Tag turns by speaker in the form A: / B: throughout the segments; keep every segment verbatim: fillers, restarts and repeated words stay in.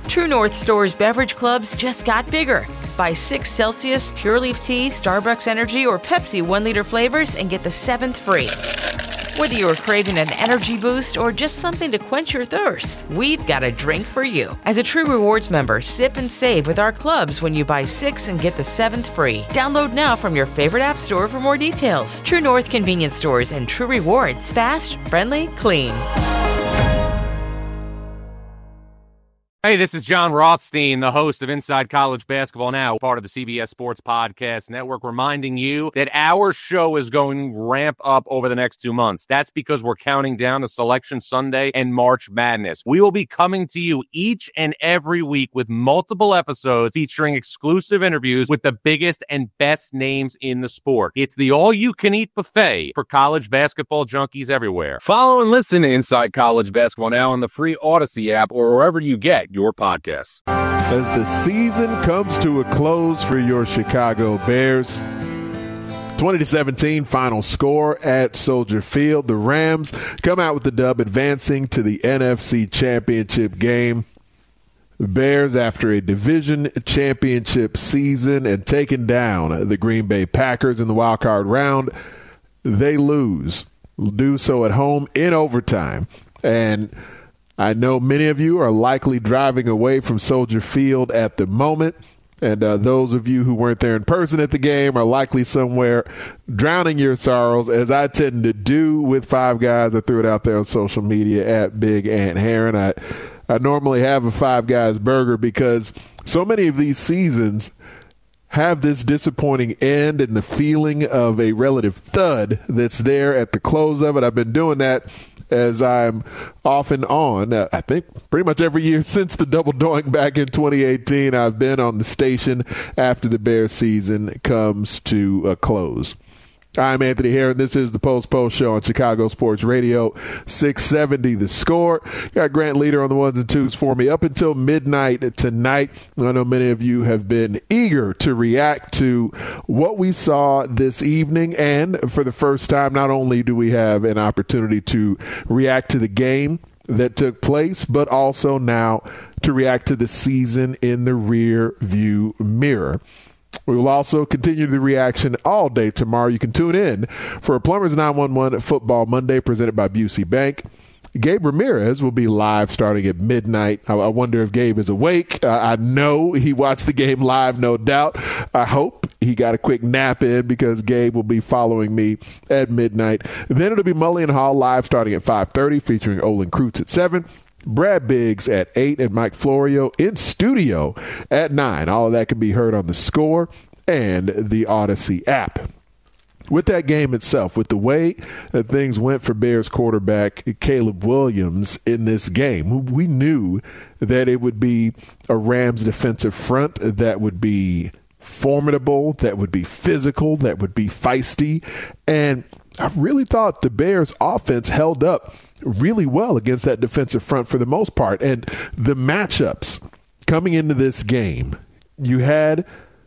A: True North Store's beverage clubs just got bigger. Buy six Celsius, Pure Leaf Tea, Starbucks Energy, or Pepsi one-liter flavors and get the seventh free. Whether you're craving an energy boost or just something to quench your thirst, we've got a drink for you. As a True Rewards member, sip and save with our clubs when you buy six and get the seventh free. Download now from your favorite app store for more details. True North Convenience Stores and True Rewards. Fast, friendly, clean.
B: Hey, this is John Rothstein, the host of Inside College Basketball Now, part of the C B S Sports Podcast Network, reminding you that our show is going to ramp up over the next two months. That's because we're counting down to Selection Sunday and March Madness. We will be coming to you each and every week with multiple episodes featuring exclusive interviews with the biggest and best names in the sport. It's the all-you-can-eat buffet for college basketball junkies everywhere.
C: Follow and listen to Inside College Basketball Now on the free Odyssey app or wherever you get your podcasts.
D: As the season comes to a close for your Chicago Bears, twenty to seventeen final score at Soldier Field. The Rams come out with the dub, advancing to the N F C Championship game. The Bears, after a division championship season and taking down the Green Bay Packers in the wild card round, they lose. Will do so at home in overtime. And I know many of you are likely driving away from Soldier Field at the moment, and uh, those of you who weren't there in person at the game are likely somewhere drowning your sorrows, as I tend to do with Five Guys. I threw it out there on social media at Big Ant Heron. I, I normally have a Five Guys burger because so many of these seasons have this disappointing end and the feeling of a relative thud that's there at the close of it. I've been doing that as I'm off and on, uh, I think pretty much every year since the double doink back in twenty eighteen, I've been on the station after the Bears season comes to a close. I'm Anthony Herron. This is the Post Post Show on Chicago Sports Radio, six seventy The Score. Got Grant Leader on the ones and twos for me up until midnight tonight. I know many of you have been eager to react to what we saw this evening. And for the first time, not only do we have an opportunity to react to the game that took place, but also now to react to the season in the rear view mirror. We will also continue the reaction all day tomorrow. You can tune in for a Plumbers nine one one Football Monday presented by Busey Bank. Gabe Ramirez will be live starting at midnight. I, I wonder if Gabe is awake. Uh, I know he watched the game live, no doubt. I hope he got a quick nap in because Gabe will be following me at midnight. Then it'll be Mully and Hall live starting at five thirty, featuring Olin Kreutz at seven. Brad Biggs at eight and Mike Florio in studio at nine. All of that can be heard on The Score and the Odyssey app. With that game itself, with the way that things went for Bears quarterback Caleb Williams in this game, we knew that it would be a Rams defensive front that would be formidable, that would be physical, that would be feisty. And I really thought the Bears offense held up really well against that defensive front for the most part. And the matchups coming into this game, you had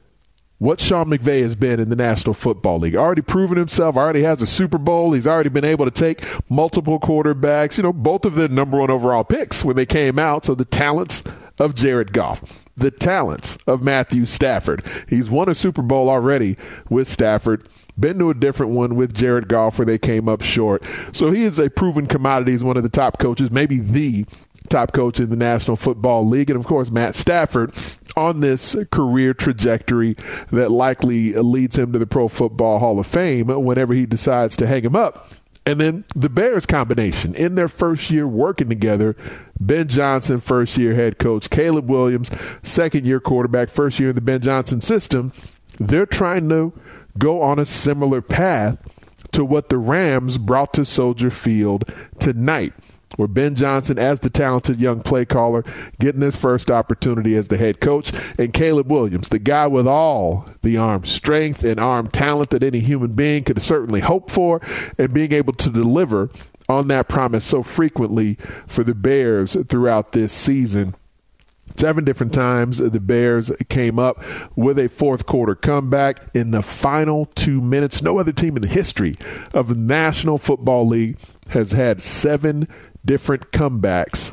D: what Sean McVay has been in the National Football League. Already proven himself, already has a Super Bowl. He's already been able to take multiple quarterbacks, you know, both of the number one overall picks when they came out. So the talents of Jared Goff, the talents of Matthew Stafford. He's won a Super Bowl already with Stafford. Been to a different one with Jared Goff where they came up short. So he is a proven commodity. He's one of the top coaches, maybe the top coach in the National Football League. And, of course, Matt Stafford on this career trajectory that likely leads him to the Pro Football Hall of Fame whenever he decides to hang him up. And then the Bears combination in their first year working together, Ben Johnson, first year head coach, Caleb Williams, second year quarterback, first year in the Ben Johnson system. They're trying to go on a similar path to what the Rams brought to Soldier Field tonight, where Ben Johnson, as the talented young play caller, getting his first opportunity as the head coach, and Caleb Williams, the guy with all the arm strength and arm talent that any human being could certainly hope for, and being able to deliver on that promise so frequently for the Bears throughout this season. Seven different times the Bears came up with a fourth quarter comeback in the final two minutes. No other team in the history of the National Football League has had seven different comebacks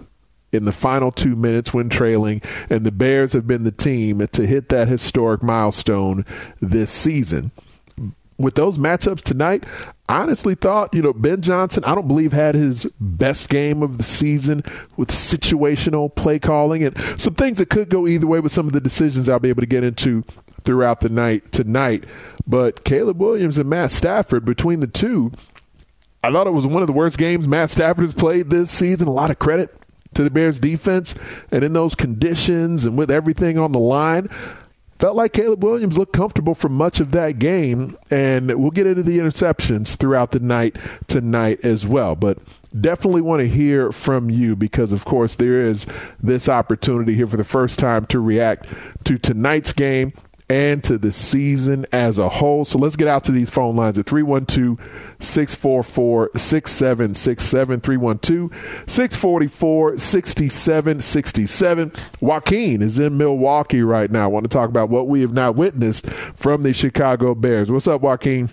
D: in the final two minutes when trailing, and the Bears have been the team to hit that historic milestone this season. With those matchups tonight, I honestly thought, you know, Ben Johnson, I don't believe had his best game of the season with situational play calling and some things that could go either way with some of the decisions I'll be able to get into throughout the night tonight. But Caleb Williams and Matt Stafford, between the two, I thought it was one of the worst games Matt Stafford has played this season. A lot of credit to the Bears defense, and in those conditions and with everything on the line, felt like Caleb Williams looked comfortable for much of that game, and we'll get into the interceptions throughout the night tonight as well. But definitely want to hear from you because, of course, there is this opportunity here for the first time to react to tonight's game and to the season as a whole. So let's get out to these phone lines at three one two, six four four, six seven six seven, three one two, six four four, six seven six seven. Joaquin is in Milwaukee right now. I want to talk about what we have not witnessed from the Chicago Bears. What's up, Joaquin?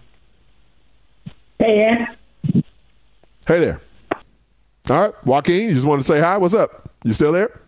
E: Hey, yeah.
D: Hey there. All right, Joaquin, you just want to say hi? What's up? You still there?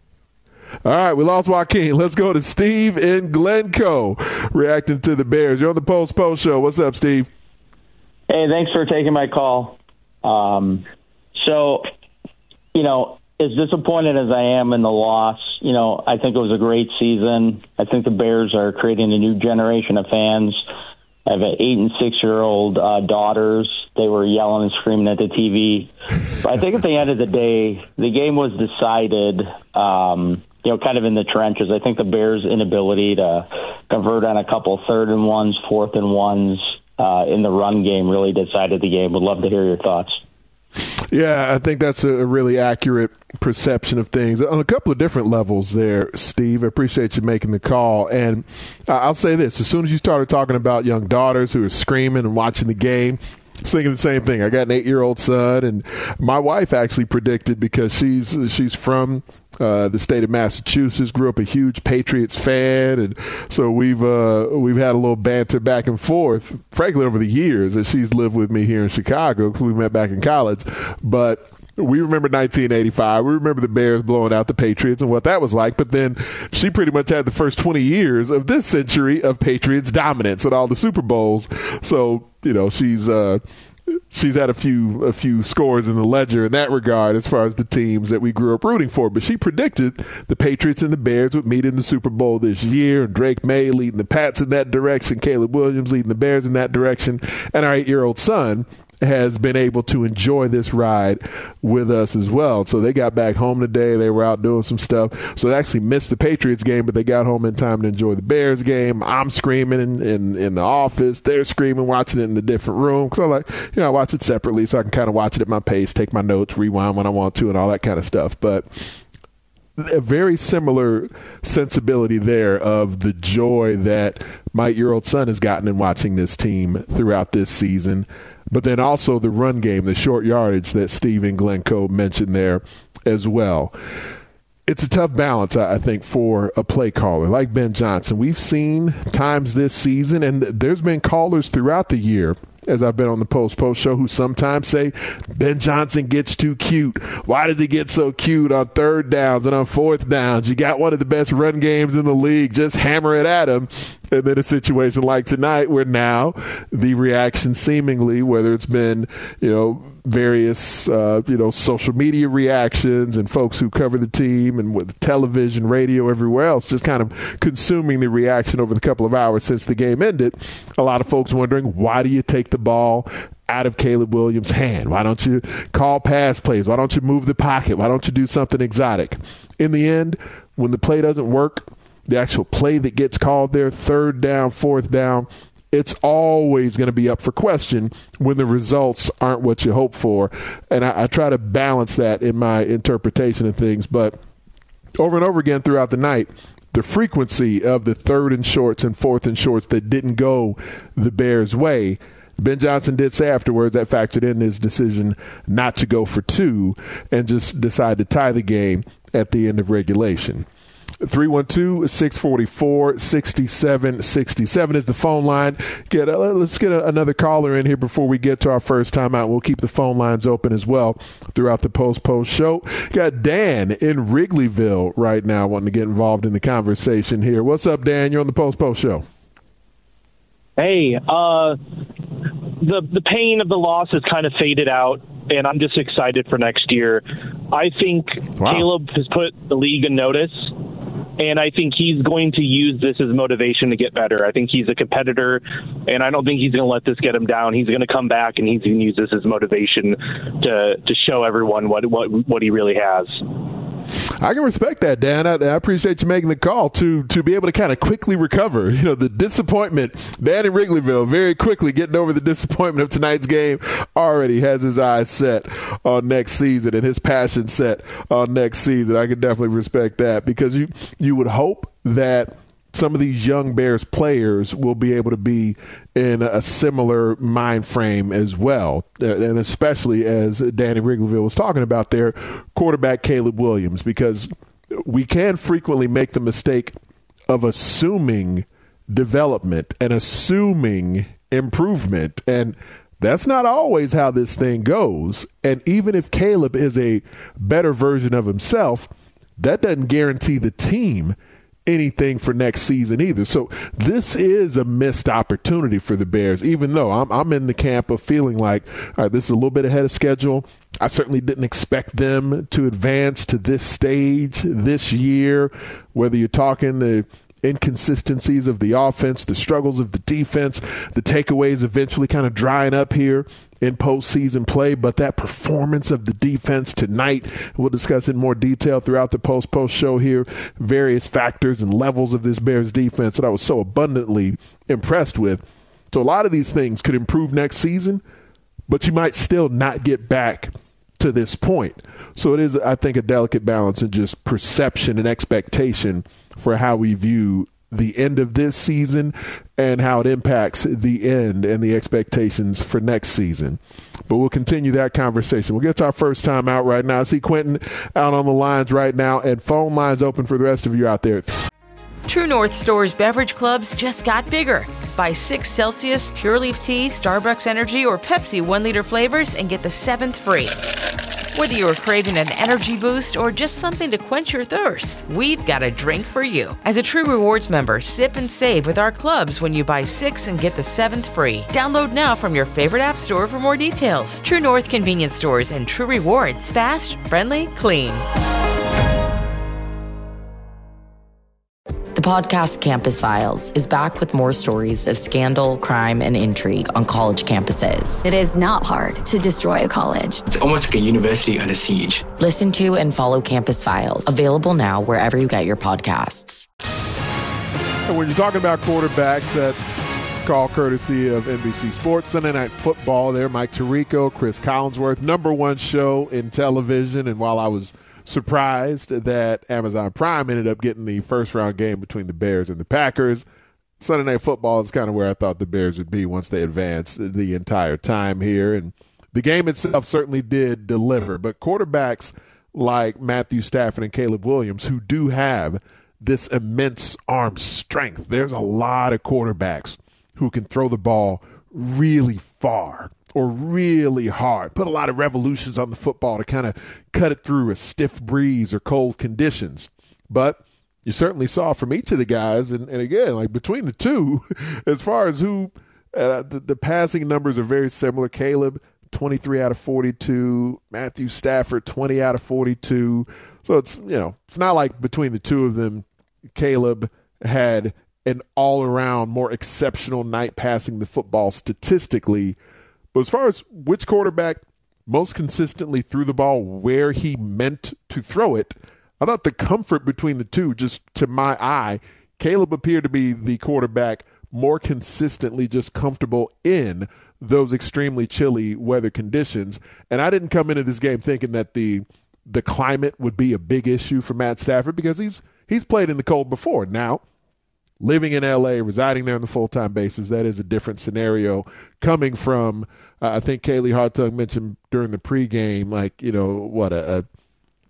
D: All right, we lost Joaquin. Let's go to Steve in Glencoe reacting to the Bears. You're on the Post Post Show. What's up, Steve?
E: Hey, thanks for taking my call. Um, so, you know, as disappointed as I am in the loss, you know, I think it was a great season. I think the Bears are creating a new generation of fans. I have an eight and six-year-old uh, daughters. They were yelling and screaming at the T V. But I think at the end of the day, the game was decided, um, you know, kind of in the trenches. I think the Bears' inability to convert on a couple third and ones, fourth and ones uh, in the run game really decided the game. Would love to hear your thoughts.
D: Yeah, I think that's a really accurate perception of things on a couple of different levels there, Steve. I appreciate you making the call. And I'll say this, as soon as you started talking about young daughters who are screaming and watching the game, I was thinking the same thing. I got an eight-year-old son, and my wife actually predicted, because she's she's from uh, the state of Massachusetts, grew up a huge Patriots fan, and so we've uh, we've had a little banter back and forth, frankly, over the years as she's lived with me here in Chicago, because we met back in college. But we remember nineteen eighty-five. We remember the Bears blowing out the Patriots and what that was like. But then she pretty much had the first twenty years of this century of Patriots dominance at all the Super Bowls. So, you know, she's uh, she's had a few a few scores in the ledger in that regard as far as the teams that we grew up rooting for. But she predicted the Patriots and the Bears would meet in the Super Bowl this year, and Drake May leading the Pats in that direction, Caleb Williams leading the Bears in that direction, and our eight-year-old son has been able to enjoy this ride with us as well. So they got back home today. They were out doing some stuff. So they actually missed the Patriots game, but they got home in time to enjoy the Bears game. I'm screaming in, in, in the office. They're screaming, watching it in the different room. Because I like, you know, I watch it separately so I can kind of watch it at my pace, take my notes, rewind when I want to, and all that kind of stuff. But a very similar sensibility there of the joy that my eight-year-old son has gotten in watching this team throughout this season. But then also the run game, the short yardage that Steve in Glencoe mentioned there as well. It's a tough balance, I think, for a play caller like Ben Johnson. We've seen times this season, and there's been callers throughout the year, as I've been on the Post Post Show, who sometimes say Ben Johnson gets too cute. Why does he get so cute on third downs and on fourth downs? You got one of the best run games in the league. Just hammer it at him. And then a situation like tonight where now the reaction seemingly, whether it's been, you know, various, uh, you know, social media reactions and folks who cover the team and with television, radio, everywhere else, just kind of consuming the reaction over the couple of hours since the game ended. A lot of folks wondering, why do you take the ball out of Caleb Williams' hand? Why don't you call pass plays? Why don't you move the pocket? Why don't you do something exotic? In the end, when the play doesn't work, the actual play that gets called there, third down, fourth down, it's always going to be up for question when the results aren't what you hope for. And I, I try to balance that in my interpretation of things. But over and over again throughout the night, the frequency of the third and shorts and fourth and shorts that didn't go the Bears' way, Ben Johnson did say afterwards that factored in his decision not to go for two and just decide to tie the game at the end of regulation. three one two, six four four, six seven six seven is the phone line. Get uh, Let's get a, another caller in here before we get to our first time out. We'll keep the phone lines open as well throughout the post-post show. Got Dan in Wrigleyville right now wanting to get involved in the conversation here. What's up, Dan? You're on the post-post show.
F: Hey, uh, the the pain of the loss has kind of faded out, and I'm just excited for next year. I think wow. Caleb has put the league in notice, and I think he's going to use this as motivation to get better. I think he's a competitor, and I don't think he's going to let this get him down. He's going to come back, and he's going to use this as motivation to to show everyone what what what he really has.
D: I can respect that, Dan. I, I appreciate you making the call to to be able to kind of quickly recover. You know, the disappointment. Dan in Wrigleyville very quickly getting over the disappointment of tonight's game. Already has his eyes set on next season and his passion set on next season. I can definitely respect that because you you would hope that some of these young Bears players will be able to be in a similar mind frame as well, and especially as Danny Wrigleyville was talking about there, quarterback Caleb Williams, because we can frequently make the mistake of assuming development and assuming improvement, and that's not always how this thing goes. And even if Caleb is a better version of himself, that doesn't guarantee the team anything for next season either. So this is a missed opportunity for the Bears, even though I'm, I'm in the camp of feeling like, all right, this is a little bit ahead of schedule. I certainly didn't expect them to advance to this stage this year, whether you're talking the inconsistencies of the offense, the struggles of the defense, the takeaways eventually kind of drying up here in postseason play, but that performance of the defense tonight, we'll discuss in more detail throughout the post-post show here, various factors and levels of this Bears defense that I was so abundantly impressed with. So a lot of these things could improve next season, but you might still not get back to this point. So it is, I think, a delicate balance in just perception and expectation for how we view the end of this season and how it impacts the end and the expectations for next season. But we'll continue that conversation. We'll get to our first time out right now. I see Quentin out on the lines right now, and phone lines open for the rest of you out there.
A: True North Store's beverage clubs just got bigger. Buy six Celsius Pure Leaf Tea, Starbucks Energy, or Pepsi one-liter flavors and get the seventh free. Whether you're craving an energy boost or just something to quench your thirst, we've got a drink for you. As a True Rewards member, sip and save with our clubs when you buy six and get the seventh free. Download now from your favorite app store for more details. True North Convenience Stores and True Rewards. Fast, friendly, clean.
G: The podcast Campus Files is back with more stories of scandal, crime, and intrigue on college campuses.
H: It is not hard to destroy a college.
I: It's almost like a university under siege.
G: Listen to and follow Campus Files, available now wherever you get your podcasts.
D: And when you're talking about quarterbacks, that call courtesy of N B C Sports, Sunday Night Football there, Mike Tirico, Chris Collinsworth, number one show in television. And while I was surprised that Amazon Prime ended up getting the first round game between the Bears and the Packers, Sunday Night Football is kind of where I thought the Bears would be once they advanced the entire time here. And the game itself certainly did deliver, but quarterbacks like Matthew Stafford and Caleb Williams, who do have this immense arm strength, there's a lot of quarterbacks who can throw the ball really far or really hard, put a lot of revolutions on the football to kind of cut it through a stiff breeze or cold conditions. But you certainly saw from each of the guys, and, and again, like between the two, as far as who, uh, the, the passing numbers are very similar. Caleb, twenty-three out of forty-two. Matthew Stafford, twenty out of forty-two. So it's, you know, it's not like between the two of them, Caleb had an all-around more exceptional night passing the football statistically. But as far as which quarterback most consistently threw the ball where he meant to throw it, I thought the comfort between the two, just to my eye, Caleb appeared to be the quarterback more consistently just comfortable in those extremely chilly weather conditions. And I didn't come into this game thinking that the the climate would be a big issue for Matt Stafford because he's he's played in the cold before. Now, living in L A, residing there on the full-time basis, that is a different scenario coming from, uh, I think Kaylee Hartung mentioned during the pregame, like, you know, what, a, a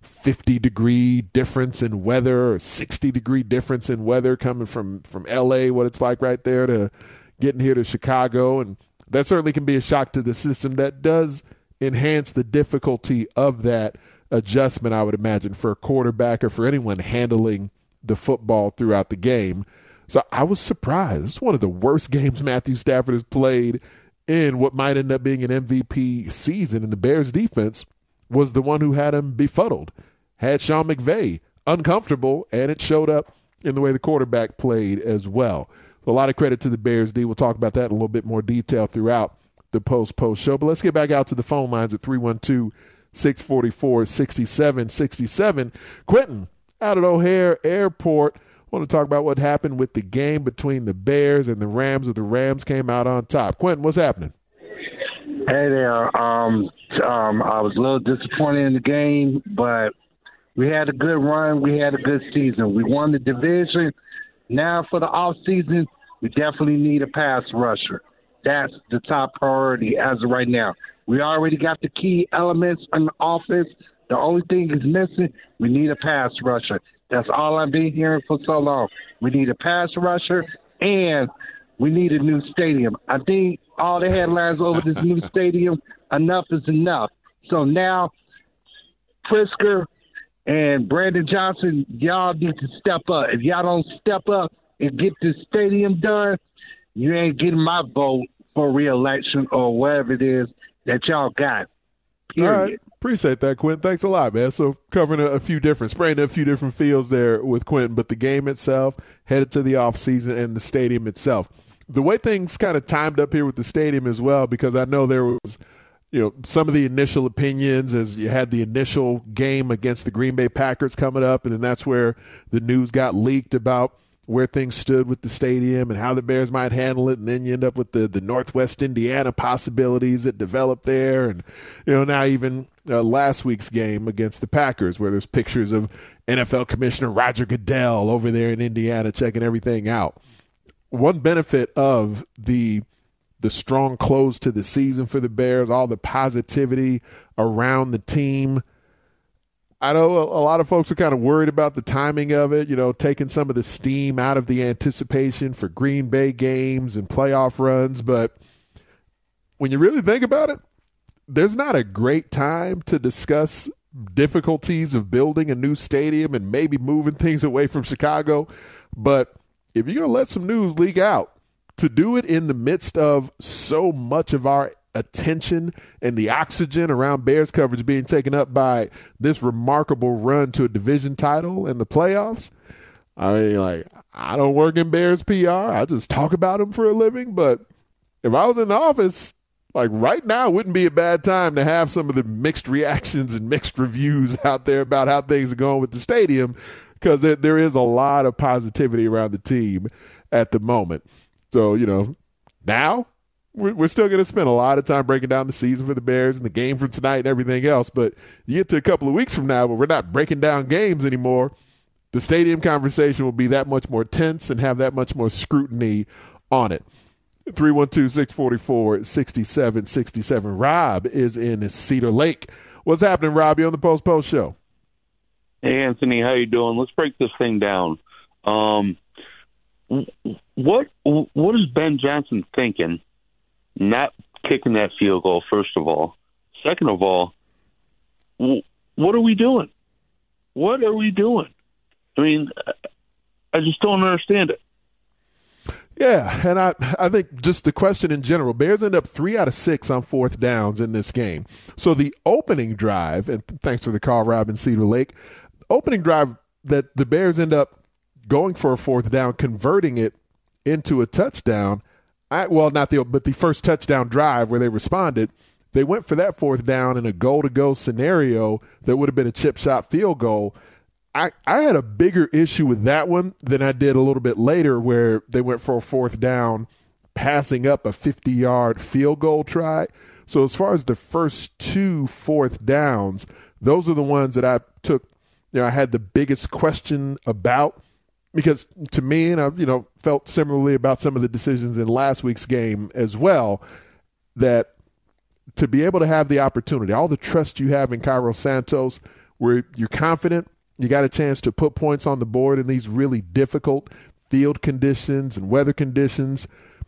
D: fifty degree difference in weather or sixty degree difference in weather coming from, from L A, what it's like right there, to getting here to Chicago. And that certainly can be a shock to the system. That does enhance the difficulty of that adjustment, I would imagine, for a quarterback or for anyone handling the football throughout the game. So I was surprised. It's one of the worst games Matthew Stafford has played in what might end up being an M V P season. And the Bears defense was the one who had him befuddled, had Sean McVay uncomfortable, and it showed up in the way the quarterback played as well. So a lot of credit to the Bears D. We'll talk about that in a little bit more detail throughout the post-post show. But let's get back out to the phone lines at three one two, six four four, six seven six seven. Quentin, out at O'Hare Airport, I want to talk about what happened with the game between the Bears and the Rams, where the Rams came out on top. Quentin, what's happening?
J: Hey there. Um, um, I was a little disappointed in the game, but we had a good run. We had a good season. We won the division. Now for the offseason, we definitely need a pass rusher. That's the top priority as of right now. We already got the key elements in the offense. The only thing is missing, we need a pass rusher. That's all I've been hearing for so long. We need a pass rusher, and we need a new stadium. I think all the headlines over this new stadium, enough is enough. So now, Pritzker and Brandon Johnson, y'all need to step up. If y'all don't step up and get this stadium done, you ain't getting my vote for re-election or whatever it is that y'all got. Period.
D: All right. Appreciate that, Quentin. Thanks a lot, man. So covering a, a few different, spraying a few different fields there with Quentin, but the game itself, headed to the offseason, and the stadium itself. The way things kind of timed up here with the stadium as well, because I know there was, you know, some of the initial opinions as you had the initial game against the Green Bay Packers coming up, and then that's where the news got leaked about where things stood with the stadium and how the Bears might handle it, and then you end up with the, the Northwest Indiana possibilities that developed there, and, you know, now even uh, last week's game against the Packers where there's pictures of N F L Commissioner Roger Goodell over there in Indiana checking everything out. One benefit of the the strong close to the season for the Bears, all the positivity around the team. I know a lot of folks are kind of worried about the timing of it, you know, taking some of the steam out of the anticipation for Green Bay games and playoff runs. But when you really think about it, there's not a great time to discuss difficulties of building a new stadium and maybe moving things away from Chicago. But if you're going to let some news leak out, to do it in the midst of so much of our attention and the oxygen around Bears coverage being taken up by this remarkable run to a division title and the playoffs. I mean, like, I don't work in Bears P R. I just talk about them for a living. But if I was in the office, like right now wouldn't be a bad time to have some of the mixed reactions and mixed reviews out there about how things are going with the stadium, because there, there is a lot of positivity around the team at the moment. So, you know, now we're still going to spend a lot of time breaking down the season for the Bears and the game from tonight and everything else. But you get to a couple of weeks from now where we're not breaking down games anymore, the stadium conversation will be that much more tense and have that much more scrutiny on it. three one two, six four four, six seven six seven. Rob is in Cedar Lake. What's happening, Rob? You on the Post Post Show?
K: Hey, Anthony. How you doing? Let's break this thing down. Um, what what is Ben Johnson thinking? Not kicking that field goal, first of all. Second of all, what are we doing? What are we doing? I mean, I just don't understand it.
D: Yeah, and I I think just the question in general, Bears end up three out of six on fourth downs in this game. So the opening drive, and thanks for the call, Rob in Cedar Lake, opening drive that the Bears end up going for a fourth down, converting it into a touchdown. I, well, not the but the first touchdown drive where they responded, they went for that fourth down in a goal-to-go scenario that would have been a chip shot field goal. I, I had a bigger issue with that one than I did a little bit later where they went for a fourth down, passing up a fifty-yard field goal try. So as far as the first two fourth downs, those are the ones that I took, you know, I had the biggest question about. Because to me, and I, you know, felt similarly about some of the decisions in last week's game as well, that to be able to have the opportunity, all the trust you have in Cairo Santos, where you're confident, you got a chance to put points on the board in these really difficult field conditions and weather conditions.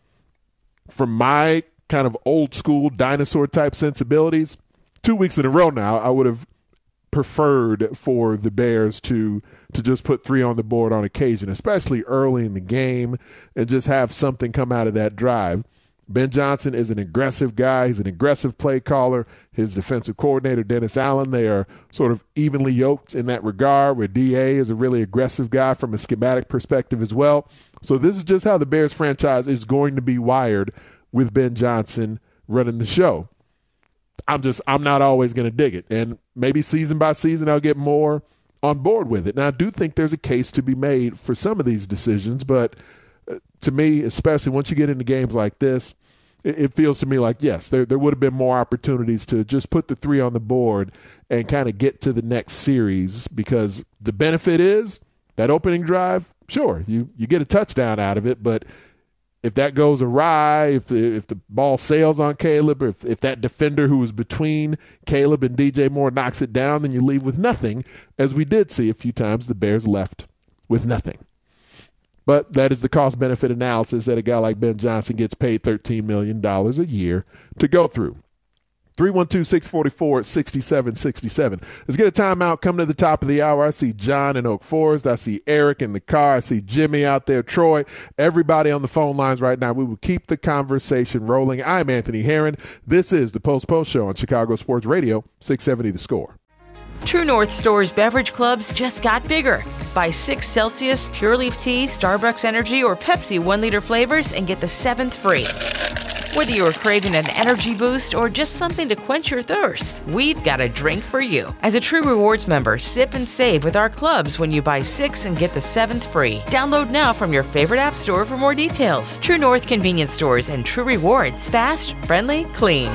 D: From my kind of old school dinosaur type sensibilities, two weeks in a row now, I would have preferred for the Bears to to just put three on the board on occasion, especially early in the game, and just have something come out of that drive. Ben Johnson is an aggressive guy. He's an aggressive play caller. His defensive coordinator, Dennis Allen, they are sort of evenly yoked in that regard, where D A is a really aggressive guy from a schematic perspective as well. So this is just how the Bears franchise is going to be wired with Ben Johnson running the show. I'm just, I'm not always going to dig it. And maybe season by season I'll get more on board with it. Now, I do think there's a case to be made for some of these decisions, but to me, especially once you get into games like this, it, it feels to me like, yes, there, there would have been more opportunities to just put the three on the board and kind of get to the next series, because the benefit is that opening drive, sure, you, you get a touchdown out of it, but if that goes awry, if the, if the ball sails on Caleb, or if, if that defender who was between Caleb and D J Moore knocks it down, then you leave with nothing, as we did see a few times the Bears left with nothing. But that is the cost-benefit analysis that a guy like Ben Johnson gets paid thirteen million dollars a year to go through. three one two, six four four, six seven six seven. Let's get a timeout. Coming to the top of the hour, I see John in Oak Forest. I see Eric in the car. I see Jimmy out there. Troy. Everybody on the phone lines right now. We will keep the conversation rolling. I'm Anthony Herron. This is the Post Post Show on Chicago Sports Radio, six seventy The Score.
A: True North Store's beverage clubs just got bigger. Buy six Celsius Pure Leaf Tea, Starbucks Energy, or Pepsi one-liter flavors and get the seventh free. Whether you are craving an energy boost or just something to quench your thirst, we've got a drink for you. As a True Rewards member, sip and save with our clubs when you buy six and get the seventh free. Download now from your favorite app store for more details. True North Convenience Stores and True Rewards. Fast, friendly, clean.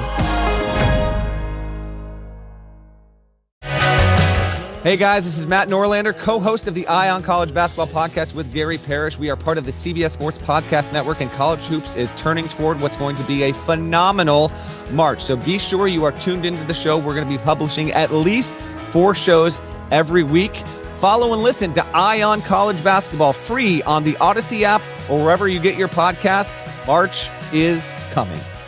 L: Hey guys, this is Matt Norlander, co-host of the Eye on College Basketball Podcast with Gary Parrish. We are part of the C B S Sports Podcast Network, and College Hoops is turning toward what's going to be a phenomenal March. So be sure you are tuned into the show. We're going to be publishing at least four shows every week. Follow and listen to Eye on College Basketball free on the Odyssey app or wherever you get your podcast. March is coming.